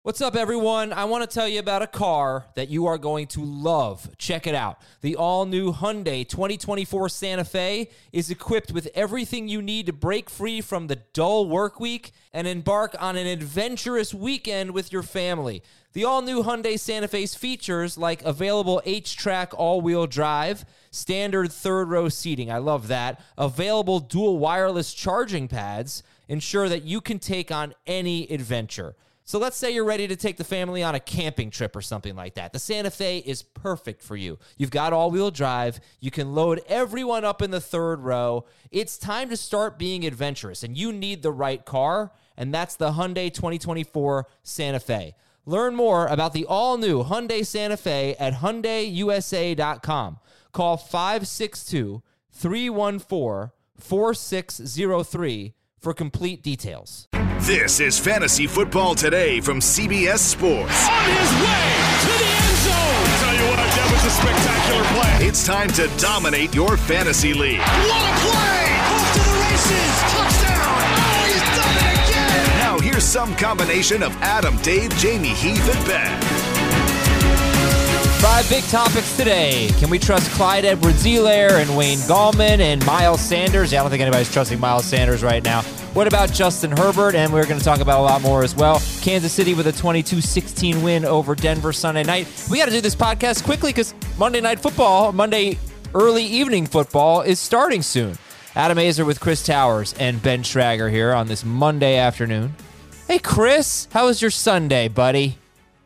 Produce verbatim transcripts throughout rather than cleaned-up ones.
What's up, everyone? I want to tell you about a car that you are going to love. Check it out. The all-new Hyundai twenty twenty-four Santa Fe is equipped with everything you need to break free from the dull work week and embark on an adventurous weekend with your family. The all-new Hyundai Santa Fe's features like available H-Track all-wheel drive, standard third-row seating, I love that, available dual wireless charging pads, ensure that you can take on any adventure. So let's say you're ready to take the family on a camping trip or something like that. The Santa Fe is perfect for you. You've got all-wheel drive. You can load everyone up in the third row. It's time to start being adventurous, and you need the right car, and that's the Hyundai twenty twenty-four Santa Fe. Learn more about the all-new Hyundai Santa Fe at Hyundai U S A dot com. Call five six two, three one four, four six zero three for complete details. This is Fantasy Football Today from C B S Sports. On his way to the end zone. I tell you what, that was a spectacular play. It's time to dominate your fantasy league. What a play! Off to the races. Touchdown. Oh, he's done it again. Now here's some combination of Adam, Dave, Jamie, Heath, and Ben. Five big topics today. Can we trust Clyde Edwards-Helaire and Wayne Gallman and Miles Sanders? Yeah, I don't think anybody's trusting Miles Sanders right now. What about Justin Herbert? And we're going to talk about a lot more as well. Kansas City with a twenty-two sixteen win over Denver Sunday night. We got to do this podcast quickly because Monday Night Football, Monday early evening football is starting soon. Adam Aizer with Chris Towers and Ben Schrager here on this Monday afternoon. Hey, Chris, how was your Sunday, buddy?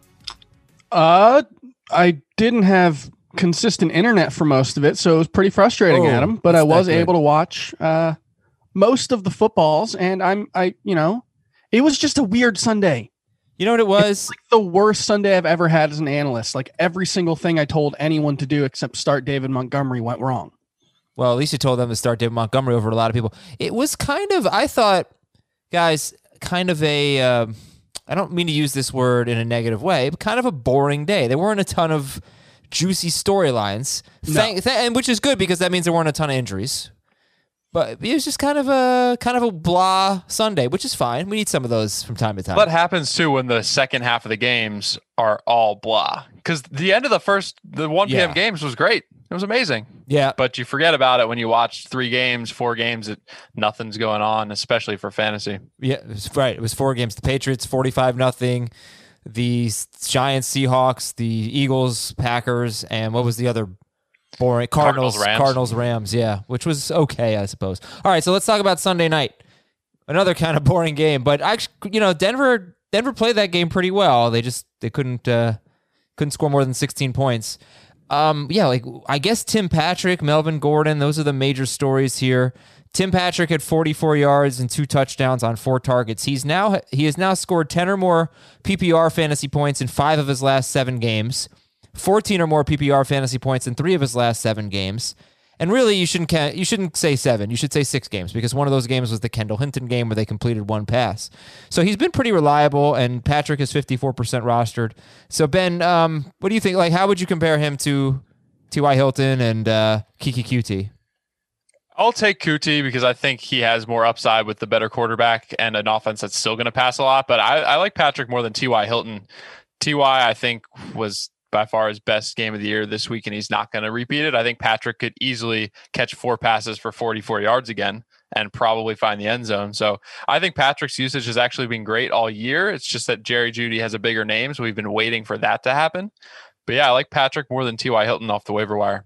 Uh, I didn't have consistent internet for most of it, so it was pretty frustrating, oh, Adam. But I was good. able to watch uh, most of the footballs, and I'm, I, you know, it was just a weird Sunday. You know what it was? It's like the worst Sunday I've ever had as an analyst. Like every single thing I told anyone to do except start David Montgomery went wrong. Well, at least you told them to start David Montgomery over a lot of people. It was kind of, I thought, guys, kind of a, uh, I don't mean to use this word in a negative way, but kind of a boring day. There weren't a ton of juicy storylines, no. Thank, th- and which is good because that means there weren't a ton of injuries. But it was just kind of a kind of a blah Sunday, which is fine. We need some of those from time to time. What happens too when the second half of the games are all blah? Because the end of the first, the one p.m. Yeah. games was great. It was amazing. Yeah. But you forget about it when you watch three games, four games, it, nothing's going on, especially for fantasy. Yeah, it was, right. It was four games. The Patriots, forty-five nothing. The Giants, Seahawks, the Eagles, Packers, and what was the other boring? Cardinals, Cardinals, Rams. Cardinals, Rams, yeah, which was okay, I suppose. All right, so let's talk about Sunday night. Another kind of boring game, but actually, you know, Denver Denver played that game pretty well. They just they couldn't uh, couldn't score more than sixteen points. Um, yeah, like I guess Tim Patrick, Melvin Gordon, those are the major stories here. Tim Patrick had forty-four yards and two touchdowns on four targets. He's now he has now scored ten or more P P R fantasy points in five of his last seven games, fourteen or more P P R fantasy points in three of his last seven games. And really, you shouldn't ca- you shouldn't say seven. You should say six games because one of those games was the Kendall Hinton game where they completed one pass. So he's been pretty reliable, and Patrick is fifty-four percent rostered. So Ben, um, what do you think? Like, how would you compare him to T Y. Hilton and uh, Kiki Kuti? I'll take Kuti because I think he has more upside with the better quarterback and an offense that's still going to pass a lot. But I, I like Patrick more than T Y. Hilton. T Y, I think, was by far his best game of the year this week, and he's not going to repeat it. I think Patrick could easily catch four passes for forty-four yards again and probably find the end zone. So I think Patrick's usage has actually been great all year. It's just that Jerry Jeudy has a bigger name, so we've been waiting for that to happen. But yeah, I like Patrick more than T Y. Hilton off the waiver wire.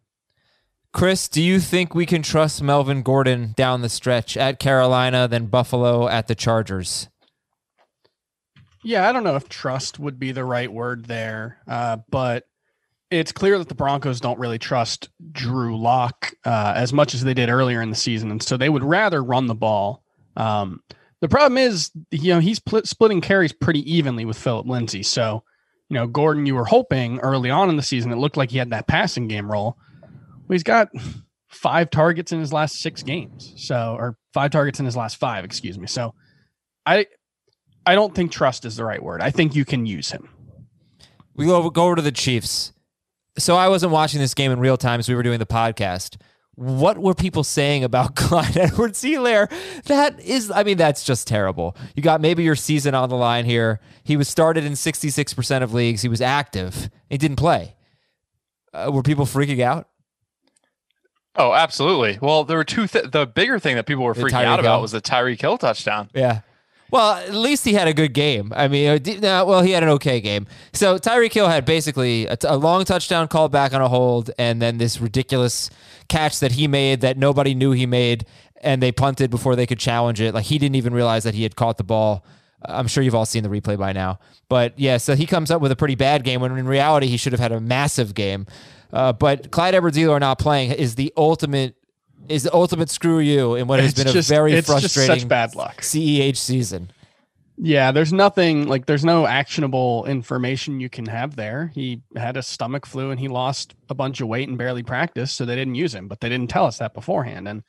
Chris, do you think we can trust Melvin Gordon down the stretch at Carolina, then Buffalo at the Chargers? Yeah, I don't know if trust would be the right word there, uh, but it's clear that the Broncos don't really trust Drew Lock uh, as much as they did earlier in the season, and so they would rather run the ball. Um, the problem is, you know, he's pl- splitting carries pretty evenly with Phillip Lindsay. So, you know, Gordon, you were hoping early on in the season, it looked like he had that passing game role. Well, he's got five targets in his last six games, so or five targets in his last five, excuse me. So, I. I don't think trust is the right word. I think you can use him. We go, go over to the Chiefs. So I wasn't watching this game in real time as we were doing the podcast. what were people saying about Clyde Edwards-Helaire? That is, I mean, that's just terrible. You got maybe your season on the line here. He was started in sixty-six percent of leagues. He was active. He didn't play. Uh, were people freaking out? Oh, absolutely. Well, there were two. Th- the bigger thing that people were freaking out about was the Tyreek Hill touchdown. Yeah. Well, at least he had a good game. I mean, uh, well, he had an okay game. So Tyreek Hill had basically a, t- a long touchdown called back on a hold, and then this ridiculous catch that he made that nobody knew he made, and they punted before they could challenge it. Like, he didn't even realize that he had caught the ball. I'm sure you've all seen the replay by now. But yeah, so he comes up with a pretty bad game when in reality he should have had a massive game. Uh, but Clyde Edwards-Helaire not playing is the ultimate is the ultimate screw you in what has it's been just, a very it's frustrating just such bad luck. C E H season. Yeah, there's nothing like there's no actionable information you can have there. He had a stomach flu and he lost a bunch of weight and barely practiced, so they didn't use him, but they didn't tell us that beforehand. And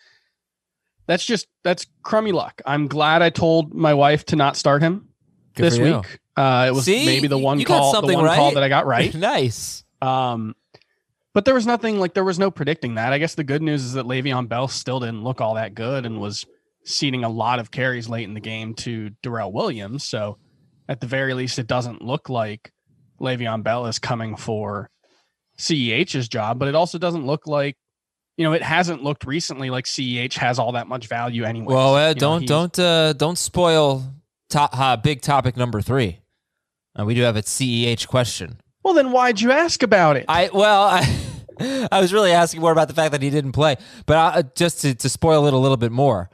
that's just that's crummy luck. I'm glad I told my wife to not start him Good this for you. week. Uh, it was See? maybe the one You got call, the something one right. call that I got right. Nice. Um, but there was nothing like there was no predicting that. I guess the good news is that Le'Veon Bell still didn't look all that good and was ceding a lot of carries late in the game to Darrell Williams. So at the very least, it doesn't look like Le'Veon Bell is coming for C E H's job, but it also doesn't look like, you know, it hasn't looked recently like C E H has all that much value anyway. Well, uh, don't don't uh, don't spoil top uh, big topic number three. Uh, we do have a C E H question. Well, then why'd you ask about it? I well, I, I was really asking more about the fact that he didn't play, but uh, just to, to spoil it a little bit more.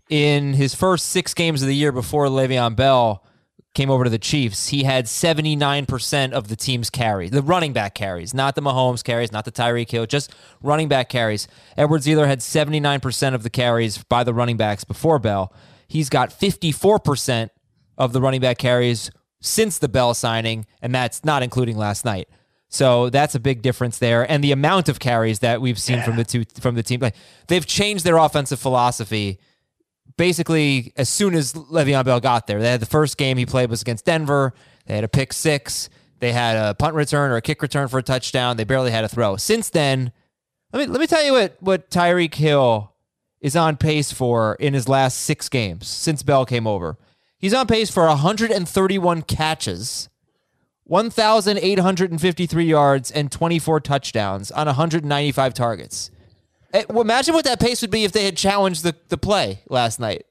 In his first six games of the year before Le'Veon Bell came over to the Chiefs, he had seventy-nine percent of the team's carries, the running back carries, not the Mahomes carries, not the Tyreek Hill, just running back carries. Edwards-Helaire had seventy-nine percent of the carries by the running backs before Bell. He's got fifty-four percent of the running back carries since the Bell signing, and that's not including last night. So that's a big difference there. And the amount of carries that we've seen yeah. from the two from the team, like, they've changed their offensive philosophy basically as soon as Le'Veon Bell got there. They had the first game he played was against Denver. They had a pick six. They had a punt return or a kick return for a touchdown. They barely had a throw. Since then, let me let me tell you what, what Tyreek Hill is on pace for in his last six games since Bell came over. He's on pace for one hundred thirty-one catches, one thousand eight hundred fifty-three yards, and twenty-four touchdowns on one hundred ninety-five targets. Imagine what that pace would be if they had challenged the, the play last night.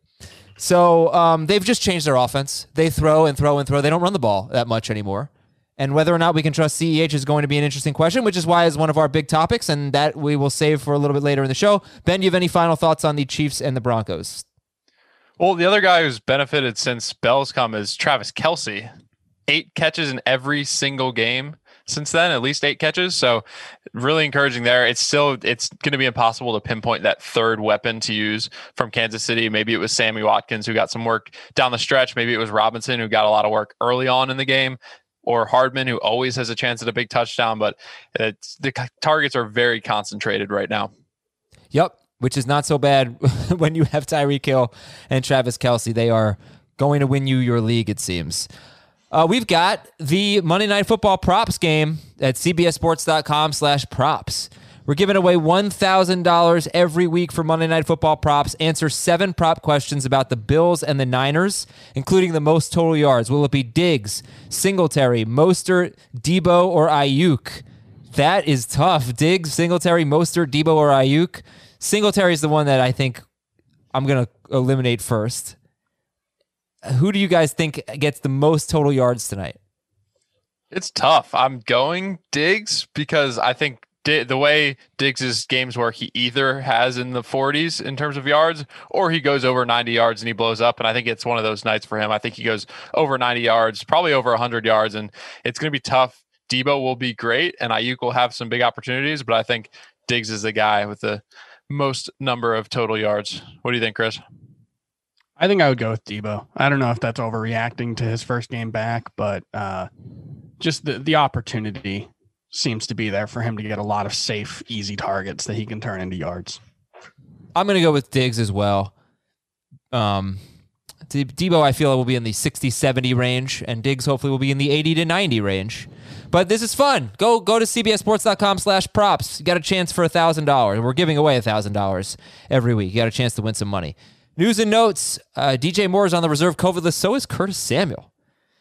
So um, they've just changed their offense. They throw and throw and throw. They don't run the ball that much anymore. And whether or not we can trust C E H is going to be an interesting question, which is why it's one of our big topics, and that we will save for a little bit later in the show. Ben, you have any final thoughts on the Chiefs and the Broncos? Well, the other guy who's benefited since Bell's come is Travis Kelce. Eight catches in every single game since then, at least eight catches. So really encouraging there. It's still, it's going to be impossible to pinpoint that third weapon to use from Kansas City. Maybe it was Sammy Watkins who got some work down the stretch. Maybe it was Robinson who got a lot of work early on in the game, or Hardman who always has a chance at a big touchdown. But it's, the targets are very concentrated right now. Yep. Which is not so bad when you have Tyreek Hill and Travis Kelce. They are going to win you your league, it seems. Uh, we've got the Monday Night Football props game at cbssports.com slash props. We're giving away one thousand dollars every week for Monday Night Football props. Answer seven prop questions about the Bills and the Niners, including the most total yards. Will it be Diggs, Singletary, Mostert, Debo, or Ayuk? That is tough. Diggs, Singletary, Mostert, Debo, or Ayuk. Singletary is the one that I think I'm going to eliminate first. Who do you guys think gets the most total yards tonight? It's tough. I'm going Diggs because I think D- the way Diggs' games work, he either has in the forties in terms of yards, or he goes over ninety yards and he blows up. And I think it's one of those nights for him. I think he goes over ninety yards, probably over one hundred yards, and it's going to be tough. Debo will be great, and Ayuk will have some big opportunities, but I think Diggs is the guy with the most number of total yards. What do you think, Chris? I think I would go with Debo. I don't know if that's overreacting to his first game back, but uh, just the, the opportunity seems to be there for him to get a lot of safe, easy targets that he can turn into yards. I'm going to go with Diggs as well. Um, Debo, I feel, will be in the sixty seventy range, and Diggs hopefully will be in the eighty to ninety range. But this is fun. Go go to cbssports.com slash props. You got a chance for one thousand dollars. We're giving away one thousand dollars every week. You got a chance to win some money. News and notes. Uh, D J Moore is on the reserve COVID list. So is Curtis Samuel.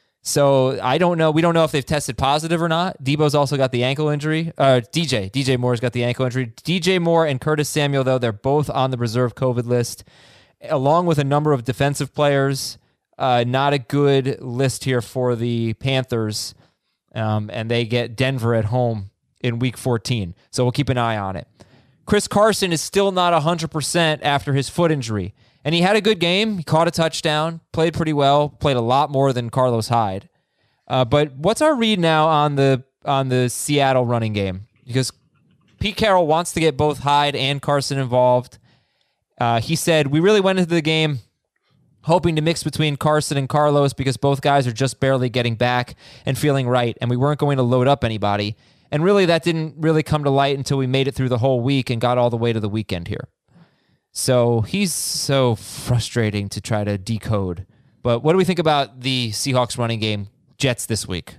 So I don't know. We don't know if they've tested positive or not. Debo's also got the ankle injury. Uh, D J. D J Moore's got the ankle injury. D J Moore and Curtis Samuel, though, they're both on the reserve COVID list, along with a number of defensive players. Uh, not a good list here for the Panthers. Um, and they get Denver at home in week fourteen. So we'll keep an eye on it. Chris Carson is still not one hundred percent after his foot injury. And he had a good game. He caught a touchdown, played pretty well, played a lot more than Carlos Hyde. Uh, but what's our read now on the on the Seattle running game? Because Pete Carroll wants to get both Hyde and Carson involved. Uh, he said, we really went into the game hoping to mix between Carson and Carlos because both guys are just barely getting back and feeling right, and we weren't going to load up anybody. And really, that didn't really come to light until we made it through the whole week and got all the way to the weekend here. So he's so frustrating to try to decode. But what do we think about the Seahawks running game, Jets, this week?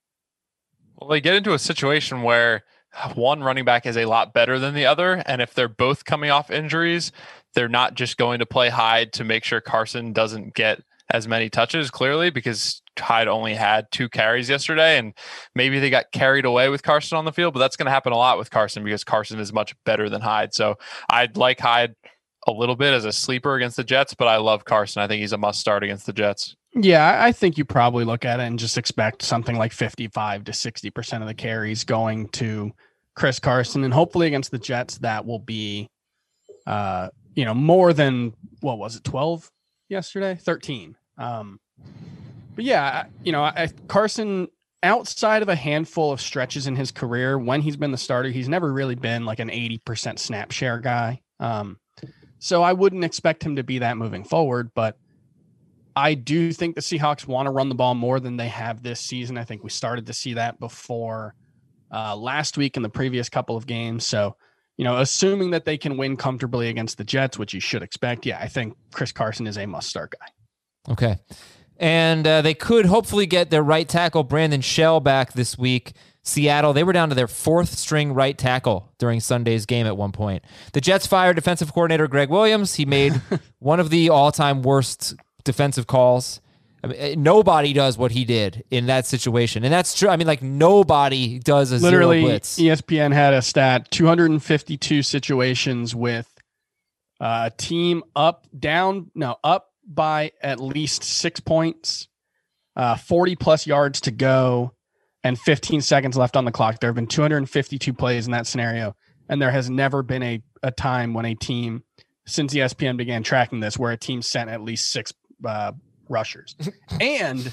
Well, they get into a situation where one running back is a lot better than the other. And if they're both coming off injuries, they're not just going to play Hyde to make sure Carson doesn't get as many touches, clearly, because Hyde only had two carries yesterday. And maybe they got carried away with Carson on the field, but that's going to happen a lot with Carson because Carson is much better than Hyde. So I'd like Hyde a little bit as a sleeper against the Jets, but I love Carson. I think he's a must start against the Jets. Yeah, I think you probably look at it and just expect something like fifty-five to sixty percent of the carries going to Chris Carson. And hopefully against the Jets, that will be, uh, you know, more than, what was it, twelve yesterday? thirteen. Um, but yeah, you know, I, Carson, outside of a handful of stretches in his career, when he's been the starter, he's never really been like an eighty percent snap share guy. Um, So I wouldn't expect him to be that moving forward, but I do think the Seahawks want to run the ball more than they have this season. I think we started to see that before uh, last week in the previous couple of games. So, you know, assuming that they can win comfortably against the Jets, which you should expect, yeah, I think Chris Carson is a must-start guy. Okay. And uh, they could hopefully get their right tackle, Brandon Shell, back this week. Seattle, they were down to their fourth string right tackle during Sunday's game at one point. The Jets fired defensive coordinator Greg Williams. He made one of the all-time worst defensive calls. I mean, nobody does what he did in that situation. And that's true. I mean, like, nobody does a Literally, zero blitz. E S P N had a stat, two hundred fifty-two situations with a team up, down, no, up by at least six points, uh, forty plus yards to go, and fifteen seconds left on the clock. There have been two hundred fifty-two plays in that scenario, and there has never been a, a time when a team, since E S P N began tracking this, where a team sent at least six uh, rushers. And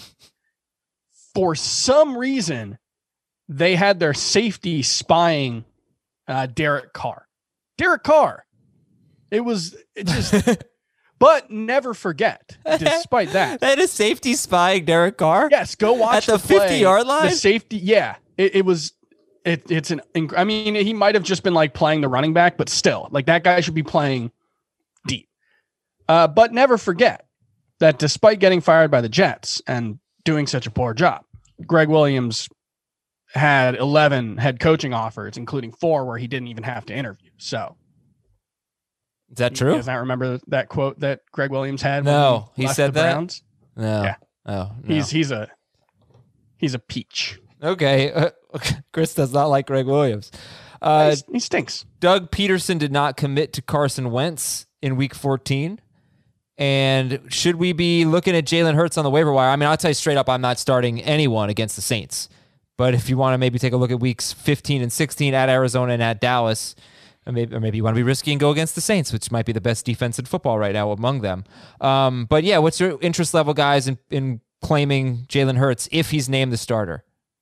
for some reason, they had their safety spying uh, Derek Carr. Derek Carr. It was it just... But never forget, despite that. That is safety spying Derek Carr? Yes, go watch at the fifty-yard line? The safety, yeah. It, it was, it, it's an, I mean, he might have just been like playing the running back, but still, like that guy should be playing deep. Uh, but never forget that despite getting fired by the Jets and doing such a poor job, Greg Williams had eleven head coaching offers, including four where he didn't even have to interview. So. Is that true? Does not remember that quote that Greg Williams had? No, he, he left said the that. Browns? No. Yeah. Oh, no. He's he's a he's a peach. Okay. Uh, Chris does not like Greg Williams. Uh, He's, he stinks. Doug Peterson did not commit to Carson Wentz in week fourteen. And should we be looking at Jalen Hurts on the waiver wire? I mean, I'll tell you straight up, I'm not starting anyone against the Saints. But if you want to maybe take a look at weeks fifteen and sixteen at Arizona and at Dallas, Or maybe, or maybe you want to be risky and go against the Saints, which might be the best defense in football right now among them. Um, but yeah, what's your interest level, guys, in, in claiming Jalen Hurts if he's named the starter?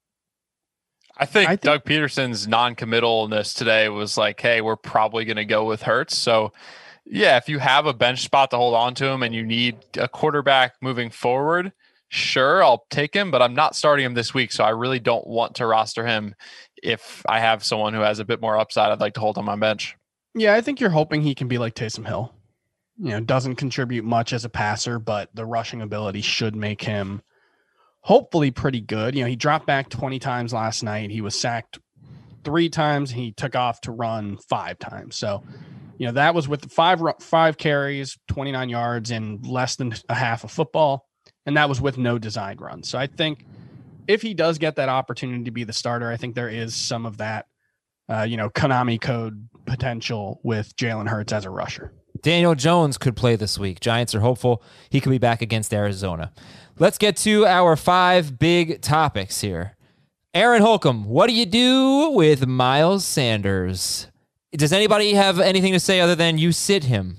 I think, I think Doug Peterson's non-committalness today was like, hey, we're probably going to go with Hurts. So, yeah, if you have a bench spot to hold on to him and you need a quarterback moving forward, sure, I'll take him, but I'm not starting him this week, so I really don't want to roster him. If I have someone who has a bit more upside, I'd like to hold on my bench. Yeah, I think you're hoping he can be like Taysom Hill. You know, doesn't contribute much as a passer, but the rushing ability should make him hopefully pretty good. You know, he dropped back twenty times last night. He was sacked three times. He took off to run five times. So, you know, that was with five five carries, twenty-nine yards in less than a half of football. And that was with no designed runs. So I think if he does get that opportunity to be the starter, I think there is some of that, uh, you know, Konami code potential with Jalen Hurts as a rusher. Daniel Jones could play this week. Giants are hopeful he could be back against Arizona. Let's get to our five big topics here. Aaron Holcomb, what do you do with Miles Sanders? Does anybody have anything to say other than you sit him?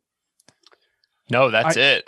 No, that's I, it.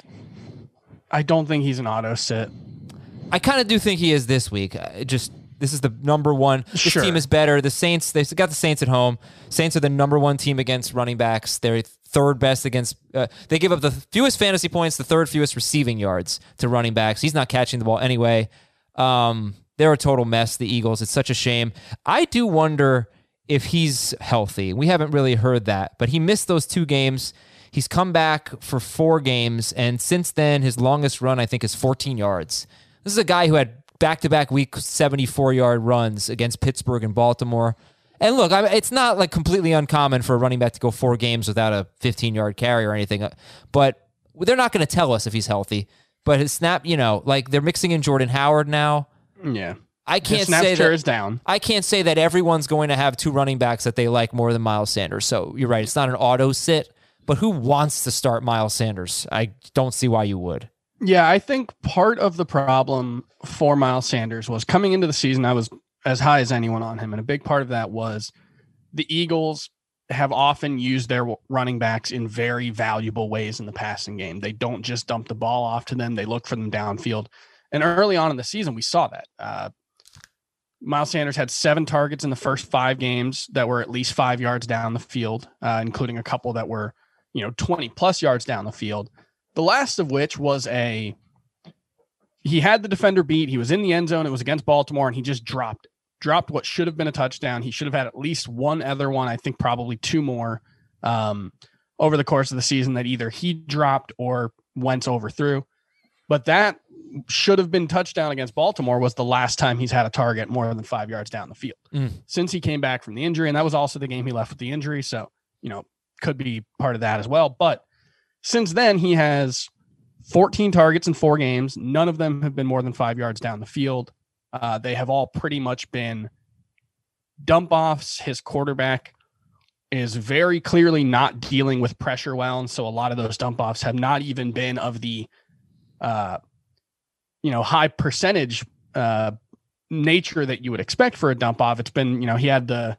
I don't think he's an auto sit. I kind of do think he is this week. It just this is the number one. This Sure. team is better. The Saints, they've got the Saints at home. Saints are the number one team against running backs. They're third best against. Uh, they give up the fewest fantasy points, the third fewest receiving yards to running backs. He's not catching the ball anyway. Um, they're a total mess, the Eagles. It's such a shame. I do wonder if he's healthy. We haven't really heard that, but he missed those two games. He's come back for four games, and since then, his longest run, I think, is fourteen yards. This is a guy who had back-to-back week seventy-four-yard runs against Pittsburgh and Baltimore. And look, I, it's not like completely uncommon for a running back to go four games without a fifteen-yard carry or anything, but they're not going to tell us if he's healthy. But his snap, you know, like they're mixing in Jordan Howard now. Yeah. I can't His snap say share that, is down. I can't say that everyone's going to have two running backs that they like more than Miles Sanders. So you're right. It's not an auto sit, but who wants to start Miles Sanders? I don't see why you would. Yeah, I think part of the problem for Miles Sanders was coming into the season, I was as high as anyone on him. And a big part of that was the Eagles have often used their running backs in very valuable ways in the passing game. They don't just dump the ball off to them. They look for them downfield. And early on in the season, we saw that. Uh, Miles Sanders had seven targets in the first five games that were at least five yards down the field, uh, including a couple that were, you know, twenty plus yards down the field. The last of which was a, he had the defender beat. He was in the end zone. It was against Baltimore, and he just dropped it. Dropped what should have been a touchdown. He should have had at least one other one. I think probably two more um, over the course of the season that either he dropped or Wentz overthrew. But that should have been touchdown against Baltimore was the last time he's had a target more than five yards down the field Mm. since he came back from the injury. And that was also the game he left with the injury. So, you know, could be part of that as well. But since then, he has fourteen targets in four games. None of them have been more than five yards down the field. Uh, they have all pretty much been dump offs. His quarterback is very clearly not dealing with pressure well. And so a lot of those dump offs have not even been of the, uh, you know, high percentage uh, nature that you would expect for a dump off. It's been, you know, he had the,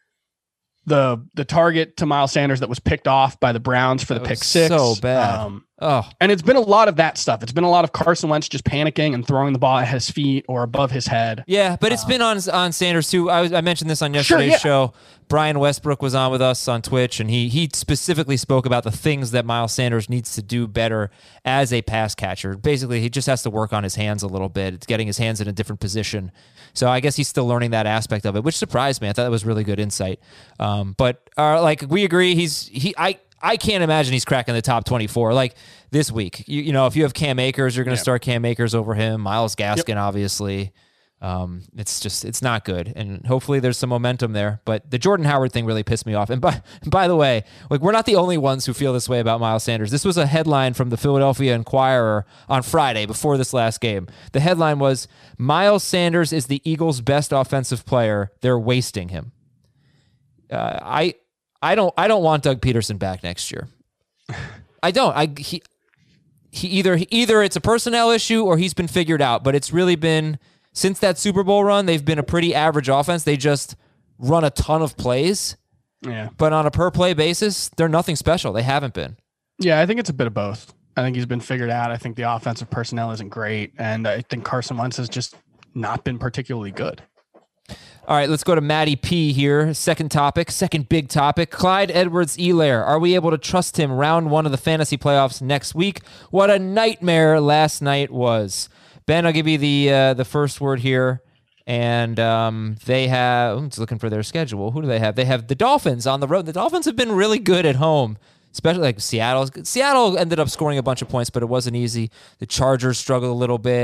the, the target to Miles Sanders that was picked off by the Browns for the That pick was six. so bad. Um, Oh, and it's been a lot of that stuff. It's been a lot of Carson Wentz just panicking and throwing the ball at his feet or above his head. yeah, but it's been on on Sanders too. I was I mentioned this on Sure, yesterday's yeah. show. Brian Westbrook was on with us on Twitch, and he he specifically spoke about the things that Miles Sanders needs to do better as a pass catcher. Basically, he just has to work on his hands a little bit. It's getting his hands in a different position. So I guess he's still learning that aspect of it, which surprised me. I thought that was really good insight. Um, but uh, like we agree, he's he I. I can't imagine he's cracking the top twenty-four like this week. You, you know, if you have Cam Akers, you're going to Yeah. start Cam Akers over him. Miles Gaskin, obviously. Um, it's just, it's not good. And hopefully there's some momentum there. But the Jordan Howard thing really pissed me off. And by, by the way, like we're not the only ones who feel this way about Miles Sanders. This was a headline from the Philadelphia Inquirer on Friday before this last game. The headline was, Miles Sanders is the Eagles' best offensive player. They're wasting him. Uh, I... I don't. I don't want Doug Peterson back next year. I don't. I he he either either it's a personnel issue or he's been figured out. But it's really been since that Super Bowl run. They've been a pretty average offense. They just run a ton of plays, Yeah. but on a per play basis, they're nothing special. They haven't been. Yeah, I think it's a bit of both. I think he's been figured out. I think the offensive personnel isn't great. And I think Carson Wentz has just not been particularly good. All right, let's go to Matty P here. Second topic, second big topic. Clyde Edwards-Helaire. Are we able to trust him round one of the fantasy playoffs next week? What a nightmare last night was. Ben, I'll give you the uh, the first word here. And um, they have, I'm just looking for their schedule. Who do they have? They have the Dolphins on the road. The Dolphins have been really good at home, especially like Seattle. Seattle ended up scoring a bunch of points, but it wasn't easy. The Chargers struggled a little bit.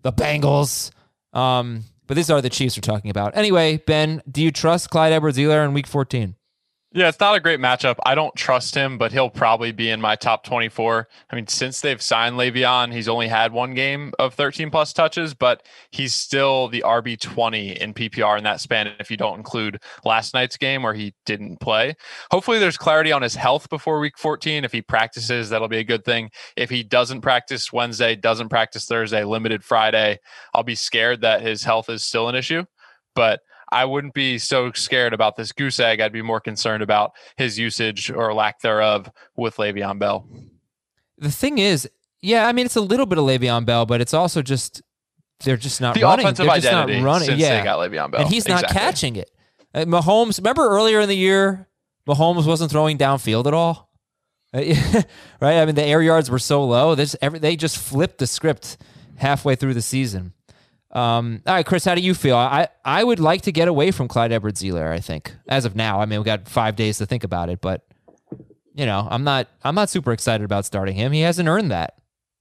the Bengals. Um, but these are the Chiefs we're talking about. Anyway, Ben, do you trust Clyde Edwards-Helaire in week fourteen? Yeah, it's not a great matchup. I don't trust him, but he'll probably be in my top twenty-four. I mean, since they've signed Le'Veon, he's only had one game of thirteen plus touches, but he's still the R B twenty in P P R in that span if you don't include last night's game where he didn't play. Hopefully there's clarity on his health before week fourteen. If he practices, that'll be a good thing. If he doesn't practice Wednesday, doesn't practice Thursday, limited Friday, I'll be scared that his health is still an issue. But I wouldn't be so scared about this goose egg. I'd be more concerned about his usage or lack thereof with Le'Veon Bell. The thing is, yeah, I mean, it's a little bit of Le'Veon Bell, but it's also just, they're just not the running. offensive they're just identity not running. since yeah. they got Le'Veon Bell. And he's not exactly. catching it. Uh, Mahomes, remember earlier in the year, Mahomes wasn't throwing downfield at all? Right? I mean, the air yards were so low. This, every, they just flipped the script halfway through the season. Um, all right, Chris, how do you feel? I, I would like to get away from Clyde Edwards-Helaire, I think, as of now. I mean, we got five days to think about it, but you know, I'm not I'm not super excited about starting him. He hasn't earned that.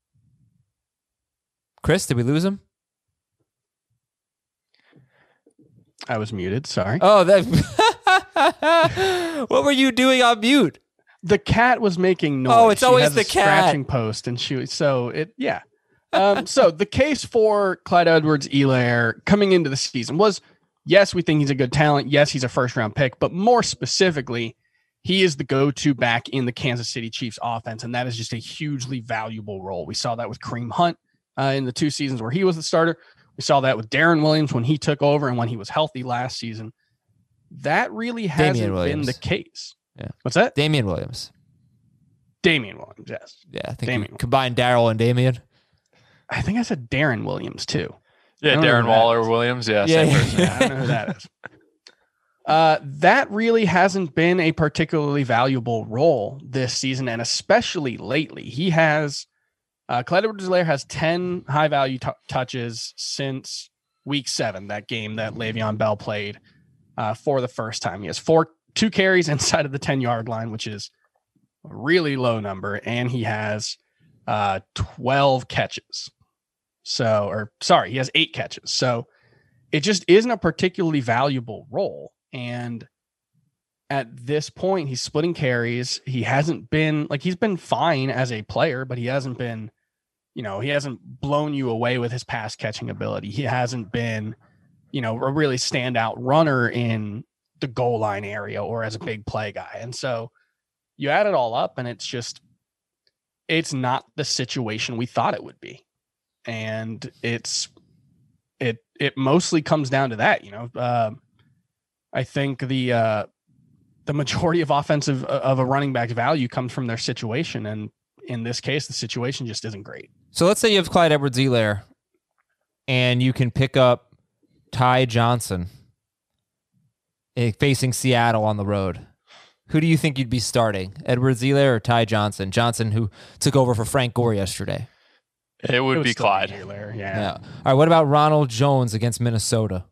Chris, did we lose him? I was muted. Sorry. Oh, that. What were you doing on mute? The cat was making noise. Oh, it's She always has the a cat. scratching post, and she so it yeah. Um, so the case for Clyde Edwards-Helaire coming into the season was, yes, we think he's a good talent. Yes, he's a first round pick, but more specifically, he is the go-to back in the Kansas City Chiefs offense, and that is just a hugely valuable role. We saw that with Kareem Hunt uh, in the two seasons where he was the starter. We saw that with Darren Williams when he took over and when he was healthy last season. That really hasn't been the case. Yeah. What's that? Damian Williams. Damian Williams, yes. Yeah, I think Damian. you combine Darryl and Damian. I think I said Darren Williams too. Yeah, Darren Waller Williams. Yeah, yeah, same yeah. person. Yeah, I don't know who that is. Uh, that really hasn't been a particularly valuable role this season, and especially lately. He has, uh, Clyde Edwards-Helaire has ten high-value t- touches since week seven, that game that Le'Veon Bell played uh, for the first time. He has four, two carries inside of the ten-yard line, which is a really low number, and he has uh, twelve catches. So, or sorry, he has eight catches. So it just isn't a particularly valuable role. And at this point, he's splitting carries. He hasn't been like, he's been fine as a player, but he hasn't been, you know, he hasn't blown you away with his pass catching ability. He hasn't been, you know, a really standout runner in the goal line area or as a big play guy. And so you add it all up and it's just, it's not the situation we thought it would be. And it's, it, it mostly comes down to that, you know, uh, I think the, uh, the majority of offensive of a running back's value comes from their situation. And in this case, the situation just isn't great. So let's say you have Clyde Edwards-Helaire and you can pick up Ty Johnson facing Seattle on the road. Who do you think you'd be starting, Edwards-Helaire or Ty Johnson? Johnson, who took over for Frank Gore yesterday. It would, It would be still Clyde. be Helaire, yeah. Yeah. All right. What about Ronald Jones against Minnesota?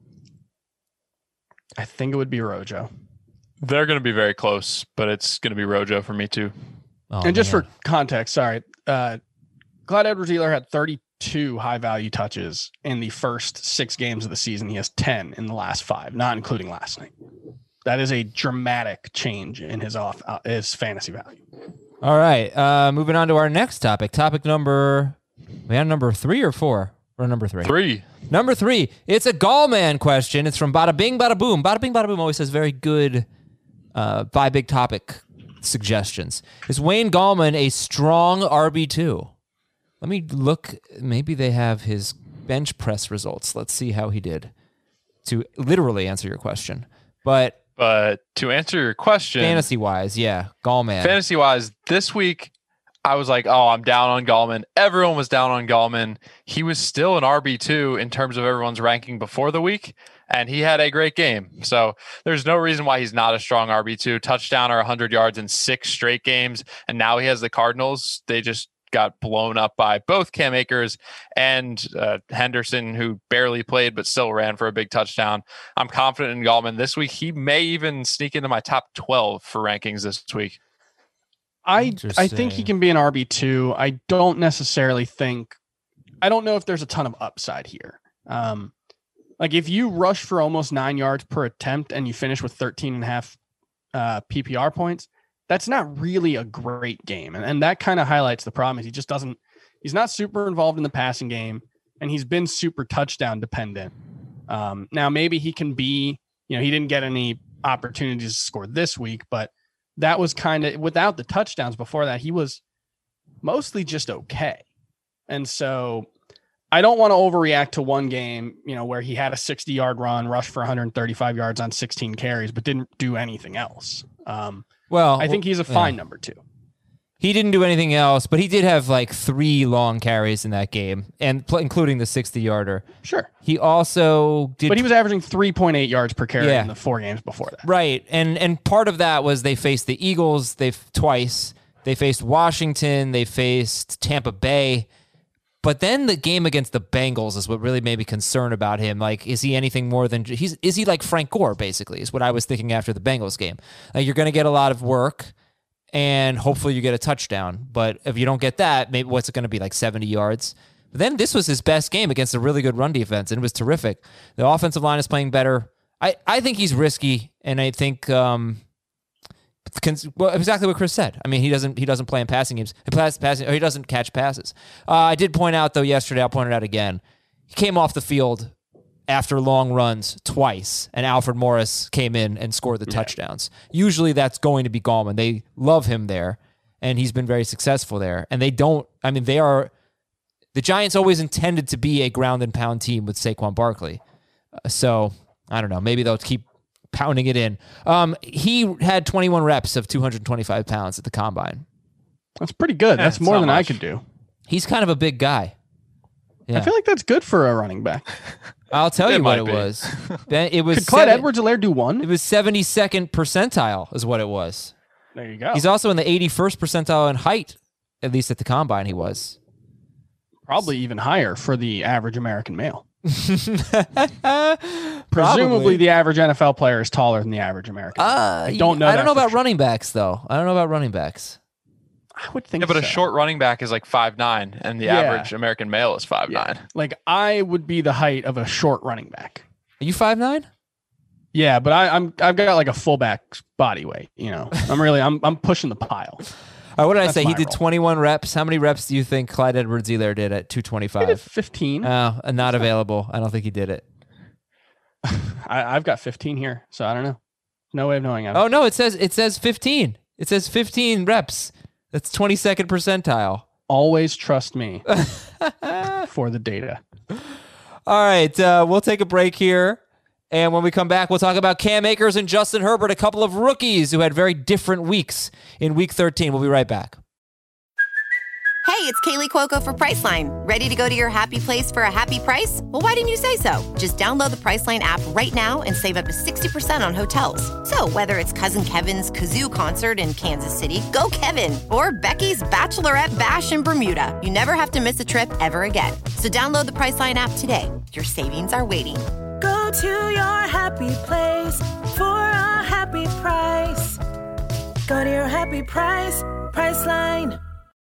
I think it would be Rojo. They're going to be very close, but it's going to be Rojo for me too. Oh, and just man. for context, sorry, uh, Clyde Edwards-Helaire had thirty-two high-value touches in the first six games of the season. He has ten in the last five, not including last night. That is a dramatic change in his off uh, his fantasy value. All right. Uh, moving on to our next topic. Topic number, we had number three or four? Or number three? Three. Number three. It's a Gallman question. It's from Bada Bing Bada Boom. Bada Bing Bada Boom always has very good uh, by big topic suggestions. Is Wayne Gallman a strong R B two? Let me look. Maybe they have his bench press results. Let's see how he did to literally answer your question. But But to answer your question, fantasy wise, yeah, Gallman. fantasy wise, this week I was like, oh, I'm down on Gallman. Everyone was down on Gallman. He was still an R B two in terms of everyone's ranking before the week, and he had a great game. So there's no reason why he's not a strong R B two. Touchdown or one hundred yards in six straight games, and now he has the Cardinals. They just got blown up by both Cam Akers and uh, Henderson, who barely played but still ran for a big touchdown. I'm confident in Gallman this week. He may even sneak into my top twelve for rankings this week. I I think he can be an R B two. I don't necessarily think I don't know if there's a ton of upside here. Um, like if you rush for almost nine yards per attempt and you finish with thirteen and a half uh, P P R points, that's not really a great game. And, and that kind of highlights the problem is he just doesn't, he's not super involved in the passing game, and he's been super touchdown dependent. Um, now maybe he can be, you know, he didn't get any opportunities to score this week, but that was kind of without the touchdowns before that, he was mostly just okay. And so I don't want to overreact to one game, you know, where he had a sixty yard run, rushed for one hundred thirty-five yards on sixteen carries, but didn't do anything else. Um, well, I think he's a fine yeah. number two. He didn't do anything else, but he did have like three long carries in that game, and pl- including the sixty yarder. Sure. He also did. But he was averaging three point eight yards per carry Yeah. in the four games before that. Right. And and part of that was they faced the Eagles they twice. They faced Washington. They faced Tampa Bay. But then the game against the Bengals is what really made me concerned about him. Like, is he anything more than he's? Is he like Frank Gore? Basically, is what I was thinking after the Bengals game. Like, you're going to get a lot of work, and hopefully you get a touchdown. But if you don't get that, maybe what's it going to be, like seventy yards? But then this was his best game against a really good run defense, and it was terrific. The offensive line is playing better. I, I think he's risky, and I think um, well, exactly what Chris said. I mean, he doesn't he doesn't play in passing games. He plays passing, or he doesn't catch passes. Uh, I did point out though yesterday. I'll point it out again. He came off the field after long runs twice, and Alfred Morris came in and scored the yeah. touchdowns. Usually that's going to be Gallman. They love him there, and he's been very successful there. And they don't. I mean, they are. The Giants always intended to be a ground and pound team with Saquon Barkley. Uh, so I don't know. Maybe they'll keep pounding it in. Um, he had twenty-one reps of two hundred twenty-five pounds at the combine. That's pretty good. Yeah, that's more than much. I could do. He's kind of a big guy. Yeah. I feel like that's good for a running back. I'll tell It you what might it be. was. It was Could Clyde seven, Edwards-Helaire do one? It was seventy-second percentile is what it was. There you go. He's also in the eighty-first percentile in height, at least at the combine he was. Probably even higher for the average American male. Probably. Presumably, the average N F L player is taller than the average American. Uh, I don't know. I don't that know for about sure. running backs, though. I don't know about running backs. I would think Yeah, but so. a short running back is like five nine, and the Yeah. average American male is five nine. Yeah. Like, I would be the height of a short running back. Are you five nine? Yeah, but I, I'm I've got like a fullback's body weight. You know, I'm really I'm I'm pushing the pile. All right, what did I That's say? He my did role. twenty-one reps. How many reps do you think Clyde Edwards-Helaire did at two I did twenty-five? fifteen. Oh, uh, not available. I don't think he did it. I, I've got fifteen here, so I don't know. No way of knowing. Oh no, it says it says fifteen. It says fifteen reps. That's twenty-second percentile. Always trust me for the data. All right, uh, we'll take a break here. And when we come back, we'll talk about Cam Akers and Justin Herbert, a couple of rookies who had very different weeks in week thirteen. We'll be right back. Hey, it's Kaylee Cuoco for Priceline. Ready to go to your happy place for a happy price? Well, why didn't you say so? Just download the Priceline app right now and save up to sixty percent on hotels. So whether it's Cousin Kevin's Kazoo concert in Kansas City, go Kevin, or Becky's Bachelorette Bash in Bermuda, you never have to miss a trip ever again. So download the Priceline app today. Your savings are waiting. Go to your happy place for a happy price. Go to your happy price, Priceline.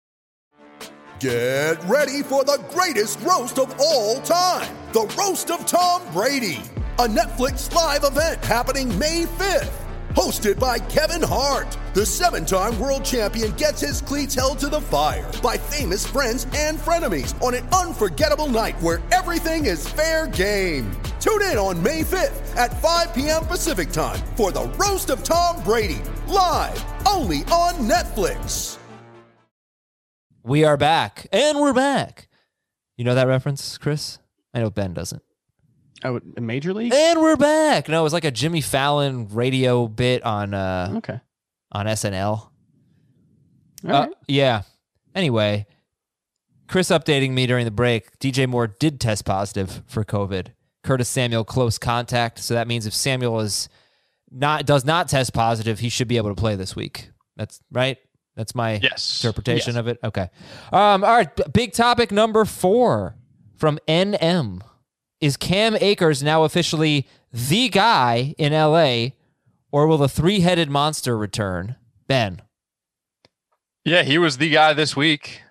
Get ready for the greatest roast of all time. The Roast of Tom Brady. A Netflix live event happening May fifth. Hosted by Kevin Hart. The seven-time world champion gets his cleats held to the fire by famous friends and frenemies on an unforgettable night where everything is fair game. Tune in on May fifth at five p.m. Pacific time for the Roast of Tom Brady. Live only on Netflix. We are back, and we're back. You know that reference, Chris? I know Ben doesn't. Oh, in Major League? And we're back. No, it was like a Jimmy Fallon radio bit on uh, Okay. on S N L. All Uh, right. yeah. Anyway, Chris updating me during the break. D J Moore did test positive for COVID. Curtis Samuel close contact, so that means if Samuel is not does not test positive, he should be able to play this week. That's right. That's my Yes. interpretation Yes. of it. Okay. Um, all right. b- Big topic number four from N M. Is Cam Akers now officially the guy in L A, or will the three-headed monster return? Ben. Yeah, he was the guy this week.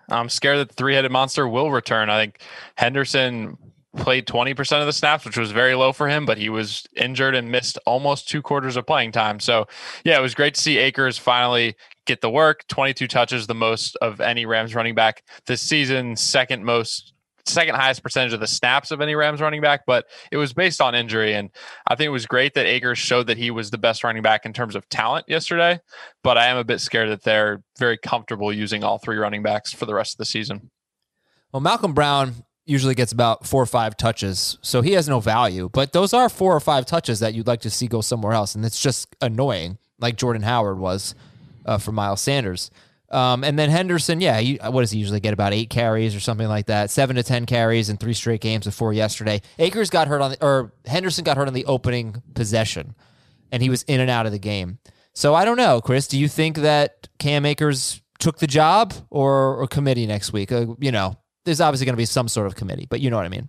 I'm scared that the three-headed monster will return. I think Henderson played twenty percent of the snaps, which was very low for him, but he was injured and missed almost two quarters of playing time. So, yeah, it was great to see Akers finally get the work. twenty-two touches, the most of any Rams running back this season, second most, second highest percentage of the snaps of any Rams running back, but it was based on injury. And I think it was great that Akers showed that he was the best running back in terms of talent yesterday, but I am a bit scared that they're very comfortable using all three running backs for the rest of the season. Well, Malcolm Brown usually gets about four or five touches, so he has no value, but those are four or five touches that you'd like to see go somewhere else. And it's just annoying, like Jordan Howard was uh, for Miles Sanders. Um, and then Henderson, yeah, he, what does he usually get? About eight carries or something like that. Seven to ten carries in three straight games before yesterday. Akers got hurt on the, or Henderson got hurt on the opening possession, and he was in and out of the game. So I don't know, Chris. Do you think that Cam Akers took the job or, or committee next week? Uh, you know, there's obviously going to be some sort of committee, but you know what I mean.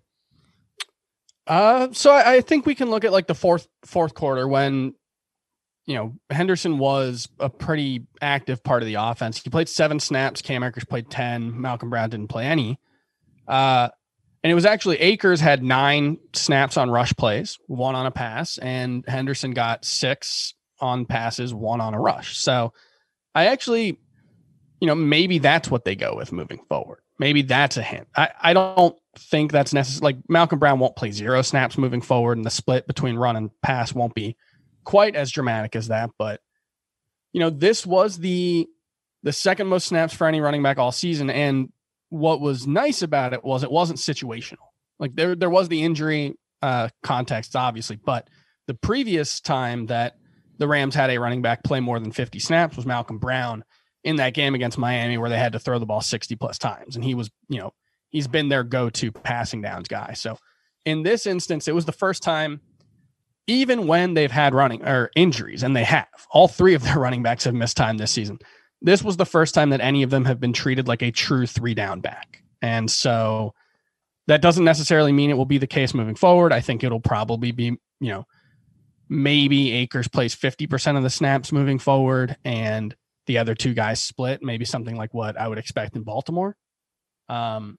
Uh, so I, I think we can look at like the fourth fourth quarter when, you know, Henderson was a pretty active part of the offense. He played seven snaps. Cam Akers played ten. Malcolm Brown didn't play any. Uh, and it was actually Akers had nine snaps on rush plays, one on a pass, and Henderson got six on passes, one on a rush. So I actually, you know, maybe that's what they go with moving forward. Maybe that's a hint. I, I don't think that's necessary. Like Malcolm Brown won't play zero snaps moving forward, and the split between run and pass won't be quite as dramatic as that. But, you know, this was the the second most snaps for any running back all season. And what was nice about it was it wasn't situational. Like there, there was the injury uh, context, obviously, but the previous time that the Rams had a running back play more than fifty snaps was Malcolm Brown in that game against Miami, where they had to throw the ball sixty plus times. And he was, you know, he's been their go-to passing downs guy. So in this instance, it was the first time, even when they've had running or injuries, and they have, all three of their running backs have missed time this season. This was the first time that any of them have been treated like a true three down back. And so that doesn't necessarily mean it will be the case moving forward. I think it'll probably be, you know, maybe Akers plays fifty percent of the snaps moving forward and the other two guys split, maybe something like what I would expect in Baltimore. Um,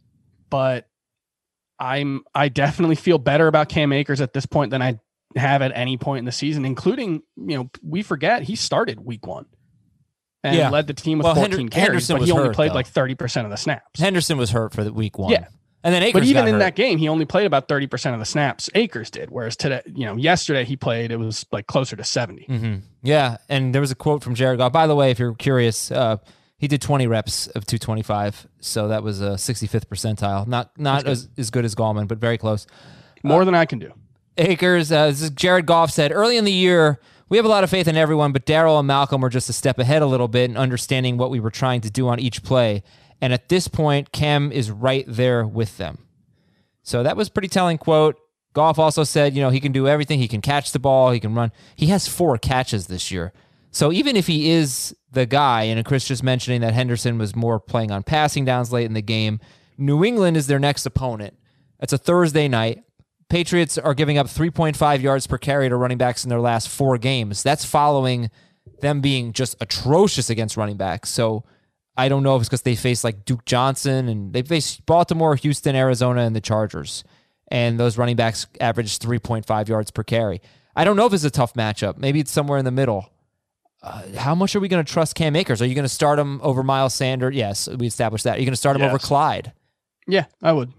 but I'm, I definitely feel better about Cam Akers at this point than I have at any point in the season, including, you know, we forget he started week one and yeah. led the team with well, fourteen Hender- carries, Henderson but he only hurt, played though. like thirty percent of the snaps. Henderson was hurt for the week one. Yeah. And then Akers But even got in hurt. that game, he only played about thirty percent of the snaps Akers did. Whereas today, you know, yesterday he played, it was like closer to seventy. Mm-hmm. Yeah. And there was a quote from Jared Goff. By the way, if you're curious, uh, he did twenty reps of two twenty-five. So that was a sixty-fifth percentile. Not not good. as, as good as Gallman, but very close. More uh, than I can do. Akers, uh, this is Jared Goff said, early in the year, we have a lot of faith in everyone, but Darryl and Malcolm were just a step ahead a little bit in understanding what we were trying to do on each play. And at this point, Cam is right there with them. So that was a pretty telling quote. Goff also said, you know, he can do everything. He can catch the ball. He can run. He has four catches this year. So even if he is the guy, and Chris just mentioning that Henderson was more playing on passing downs late in the game, New England is their next opponent. It's a Thursday night. Patriots are giving up three point five yards per carry to running backs in their last four games. That's following them being just atrocious against running backs. So I don't know if it's because they face like Duke Johnson, and they face Baltimore, Houston, Arizona, and the Chargers. And those running backs average three point five yards per carry. I don't know if it's a tough matchup. Maybe it's somewhere in the middle. Uh, how much are we going to trust Cam Akers? Are you going to start him over Miles Sanders? Yes, we established that. Are you going to start him Yes. over Clyde? Yeah, I would.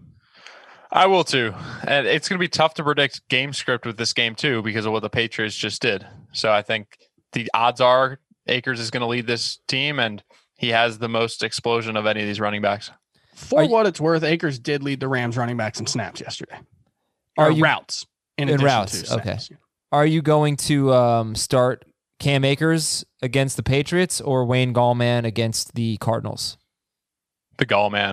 I will too. And it's going to be tough to predict game script with this game too, because of what the Patriots just did. So I think the odds are Akers is going to lead this team, and he has the most explosion of any of these running backs. For you- what it's worth, Akers did lead the Rams running backs in snaps yesterday. Are Or you- routes. In, in addition routes, to okay. snaps. Are you going to um, start Cam Akers against the Patriots or Wayne Gallman against the Cardinals? The Gall man.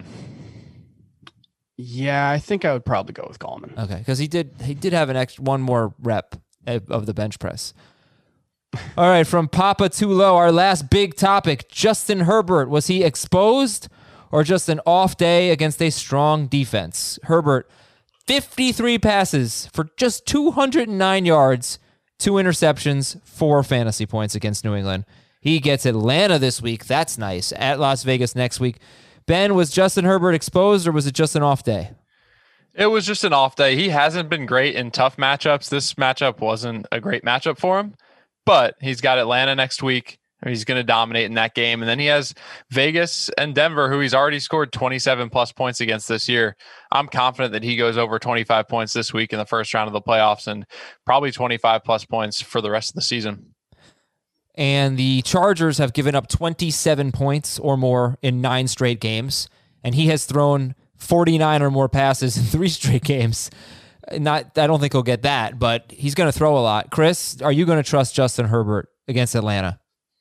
Yeah, I think I would probably go with Gallman. Okay, because he did he did have an extra one more rep of of the bench press. All right, from Papa Too Low, our last big topic: Justin Herbert. Was he exposed or just an off day against a strong defense? Herbert, fifty-three passes for just two hundred nine yards, two interceptions, four fantasy points against New England. He gets Atlanta this week. That's nice. At Las Vegas next week. Ben, was Justin Herbert exposed or was it just an off day? It was just an off day. He hasn't been great in tough matchups. This matchup wasn't a great matchup for him, but he's got Atlanta next week. He's going to dominate in that game. And then he has Vegas and Denver, who he's already scored twenty-seven plus points against this year. I'm confident that he goes over twenty-five points this week in the first round of the playoffs and probably twenty-five plus points for the rest of the season. And the Chargers have given up twenty-seven points or more in nine straight games. And he has thrown forty-nine or more passes in three straight games. Not, I don't think he'll get that, but he's going to throw a lot. Chris, are you going to trust Justin Herbert against Atlanta?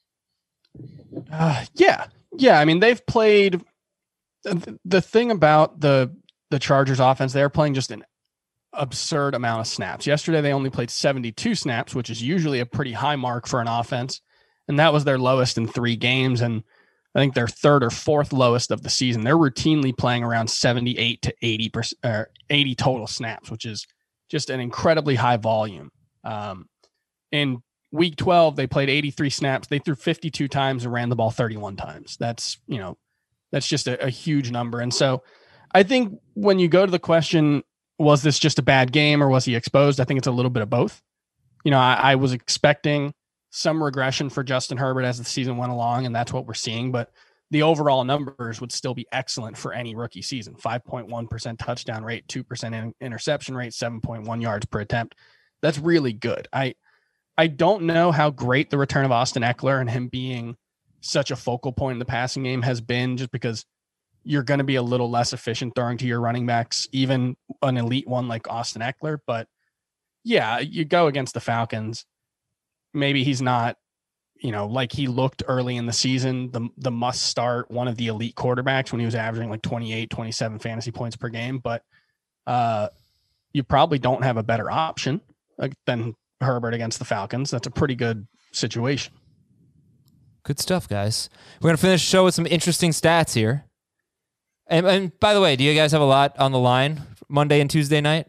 Uh, yeah. Yeah. I mean, they've played the thing about the, the Chargers offense. They're playing just an absurd amount of snaps. Yesterday, they only played seventy-two snaps, which is usually a pretty high mark for an offense. And that was their lowest in three games. And I think their third or fourth lowest of the season. They're routinely playing around seventy-eight to eighty percent or eighty total snaps, which is just an incredibly high volume. Um, in week twelve, they played eighty-three snaps. They threw fifty-two times and ran the ball thirty-one times. That's, you know, that's just a, a huge number. And so I think when you go to the question, was this just a bad game or was he exposed? I think it's a little bit of both. You know, I, I was expecting some regression for Justin Herbert as the season went along, and that's what we're seeing. But the overall numbers would still be excellent for any rookie season. five point one percent touchdown rate, two percent in, interception rate, seven point one yards per attempt. That's really good. I I don't know how great the return of Austin Eckler and him being such a focal point in the passing game has been, just because you're going to be a little less efficient throwing to your running backs, even an elite one like Austin Eckler. But yeah, you go against the Falcons. Maybe he's not, you know, like he looked early in the season, the the must start, one of the elite quarterbacks when he was averaging like twenty-eight, twenty-seven fantasy points per game. But uh, you probably don't have a better option than Herbert against the Falcons. That's a pretty good situation. Good stuff, guys. We're going to finish the show with some interesting stats here. And, and by the way, do you guys have a lot on the line Monday and Tuesday night?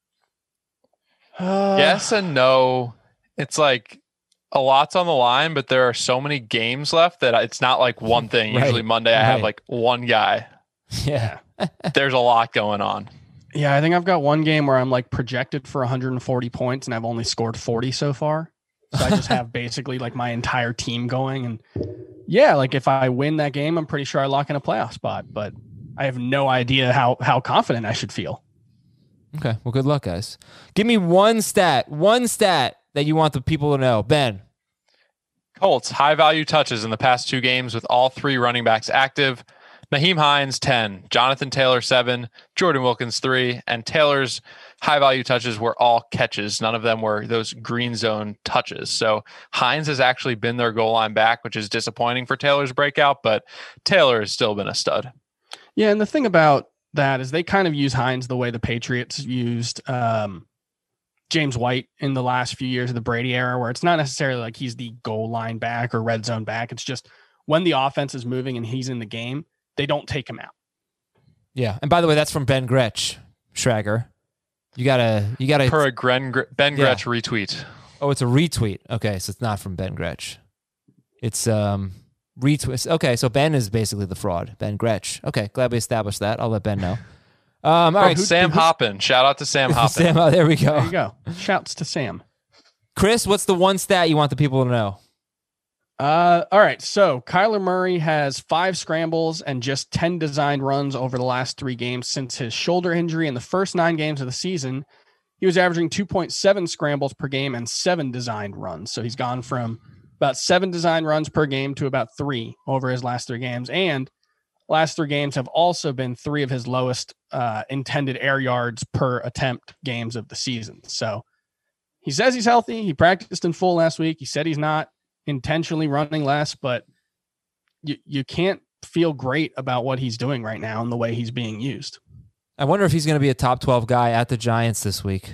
Uh, yes and no. It's like a lot's on the line, but there are so many games left that it's not like one thing. Right. Usually Monday I right. have like one guy. Yeah. There's a lot going on. Yeah, I think I've got one game where I'm like projected for one hundred forty points and I've only scored forty so far. So I just have basically like my entire team going. And yeah, like if I win that game, I'm pretty sure I lock in a playoff spot, but I have no idea how, how confident I should feel. Okay. Well, good luck, guys. Give me one stat, one stat that you want the people to know. Ben. Colts, high value touches in the past two games with all three running backs active. Nyheim Hines, ten. Jonathan Taylor, seven. Jordan Wilkins, three. And Taylor's high value touches were all catches. None of them were those green zone touches. So Hines has actually been their goal line back, which is disappointing for Taylor's breakout, but Taylor has still been a stud. Yeah, and the thing about that is they kind of use Hines the way the Patriots used um, James White in the last few years of the Brady era, where it's not necessarily like he's the goal line back or red zone back. It's just when the offense is moving and he's in the game, they don't take him out. Yeah, and by the way, that's from Ben Gretsch, Schrager. You gotta, you gotta. Per a Gren, Ben yeah. Gretsch retweet. Oh, it's a retweet. Okay, so it's not from Ben Gretsch. It's um retweet. Okay, so Ben is basically the fraud. Ben Gretsch. Okay, glad we established that. I'll let Ben know. Um, all oh, right, Sam who, Hoppin. Shout out to Sam Hoppin. Sam, oh, there we go. There you go. Shouts to Sam. Chris, what's the one stat you want the people to know? Uh, all right. So Kyler Murray has five scrambles and just ten designed runs over the last three games since his shoulder injury. In the first nine games of the season, he was averaging two point seven scrambles per game and seven designed runs. So he's gone from about seven designed runs per game to about three over his last three games. And last three games have also been three of his lowest uh, intended air yards per attempt games of the season. So he says he's healthy. He practiced in full last week. He said he's not intentionally running less, but you you can't feel great about what he's doing right now and the way he's being used. I wonder if he's going to be a top twelve guy at the Giants this week.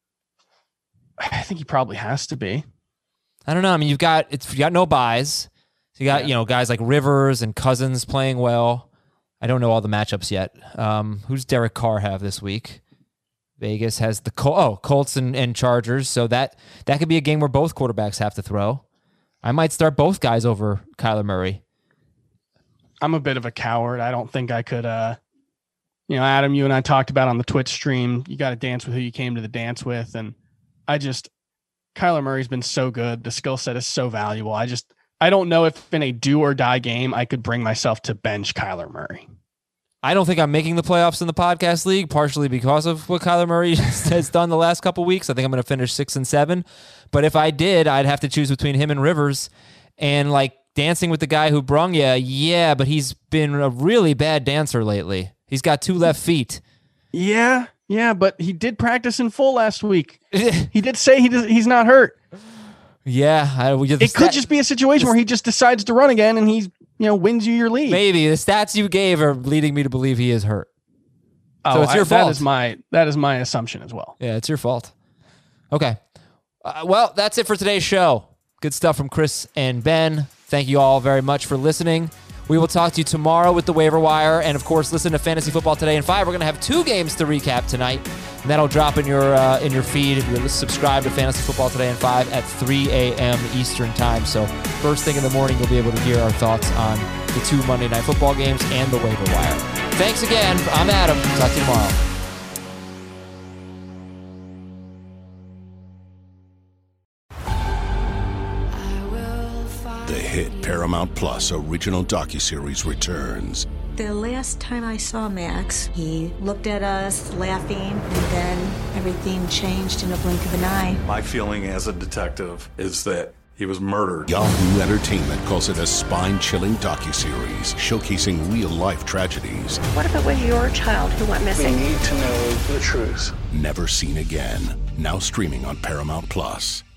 I think he probably has to be. I don't know. I mean, you've got it's you got no buys. So you got, yeah. you know, guys like Rivers and Cousins playing well. I don't know all the matchups yet. Um, who's Derek Carr have this week? Vegas has the Col- oh Colts and, and Chargers. So that that could be a game where both quarterbacks have to throw. I might start both guys over Kyler Murray. I'm a bit of a coward. I don't think I could, uh, you know, Adam, you and I talked about on the Twitch stream, you got to dance with who you came to the dance with. And I just, Kyler Murray's been so good. The skill set is so valuable. I just, I don't know if in a do or die game, I could bring myself to bench Kyler Murray. I don't think I'm making the playoffs in the podcast league, partially because of what Kyler Murray has done the last couple weeks. I think I'm going to finish six and seven. But if I did, I'd have to choose between him and Rivers. And like dancing with the guy who brung you, yeah, but he's been a really bad dancer lately. He's got two left feet. Yeah, yeah, but he did practice in full last week. He did say he does, he's not hurt. Yeah, I, we just, it could stat, just be a situation where he just decides to run again and he's, you know, wins you your lead. Maybe the stats you gave are leading me to believe he is hurt. Oh, so it's your I, fault. That is my that is my assumption as well. Yeah, it's your fault. Okay. Uh, well, that's it for today's show. Good stuff from Chris and Ben. Thank you all very much for listening. We will talk to you tomorrow with the waiver wire. And, of course, listen to Fantasy Football Today in five. We're going to have two games to recap tonight. And that'll drop in your uh, in your feed if you're subscribed to Fantasy Football Today in five at three a.m. Eastern Time. So first thing in the morning, you'll be able to hear our thoughts on the two Monday Night Football games and the waiver wire. Thanks again. I'm Adam. Talk to you tomorrow. The hit Paramount Plus original docuseries returns. The last time I saw Max, he looked at us laughing, and then everything changed in a blink of an eye. My feeling as a detective is that he was murdered. Yahoo Entertainment calls it a spine-chilling docuseries showcasing real-life tragedies. What if it was your child who went missing? We need to know the truth. Never seen again. Now streaming on Paramount Plus.